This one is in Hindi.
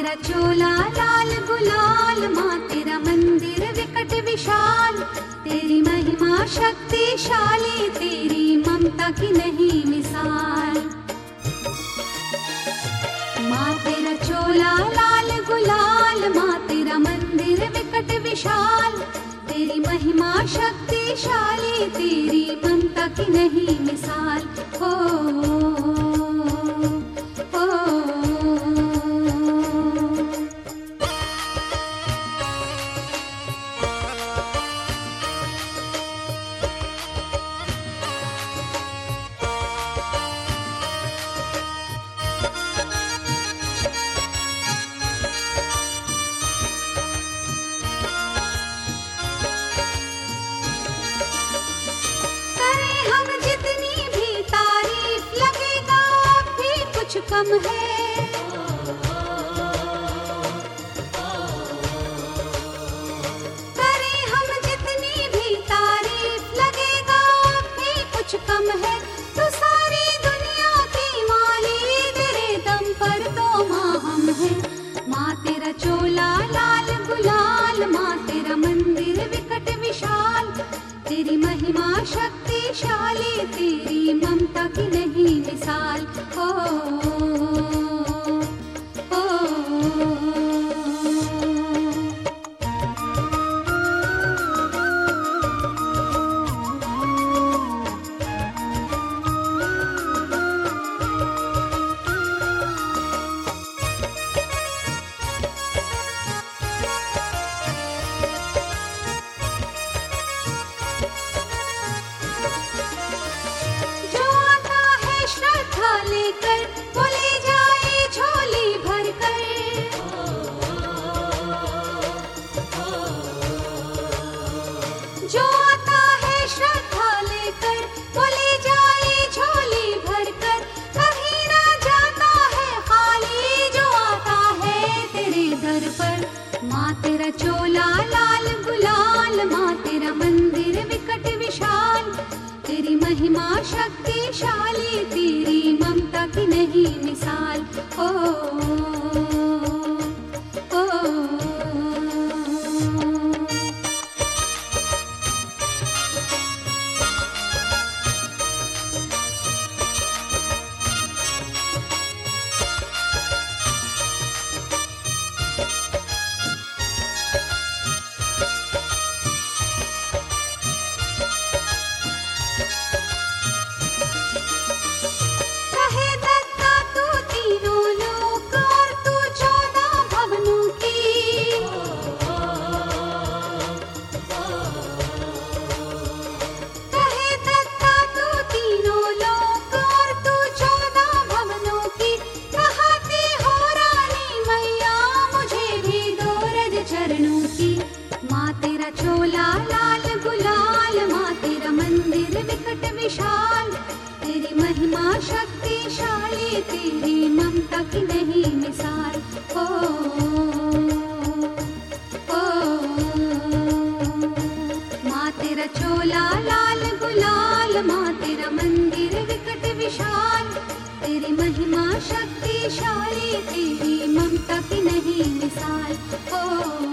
तेरा चोला लाल गुलाल, माँ तेरा मंदिर विकट विशाल, तेरी महिमा शक्तिशाली, तेरी ममता की नहीं मिसाल। माँ तेरा चोला लाल गुलाल, माँ तेरा मंदिर विकट विशाल, तेरी महिमा शक्तिशाली, तेरी ममता की नहीं मिसाल। हो कम है, करें हम जितनी भी तारीफ लगेगा भी कुछ कम है। तो सारी दुनिया की मालिक, तेरे दम पर तो माँ हम हैं। माँ तेरा चोला लाल गुलाल, माँ तेरा मंदिर विकट विशाल, तेरी महिमा शक्तिशाली, तेरी ममता की नहीं मिसाल। हो लेकर बोले जाए झोली भर कर, जो आता है श्रद्धा लेकर बोले जाए झोली भर कर, कभी ना जाता है खाली, जो आता है तेरे दर पर। माँ तेरा चोला लाल गुलाल, माँ तेरा मंदिर विकट विशाल, तेरी महिमा शक्तिशाली, तेरी ममता की नहीं मिसाल। ओ चोला लाल गुलाल, माँ तेरा मंदिर विकट विशाल, तेरी महिमा शक्तिशाली, तेरी ममता की नहीं मिसाल। ओ माँ तेरा चोला लाल गुलाल, माँ तेरा मंदिर विकट विशाल, तेरी महिमा शक्तिशाली, तेरी ममता की नहीं मिसाल। ओ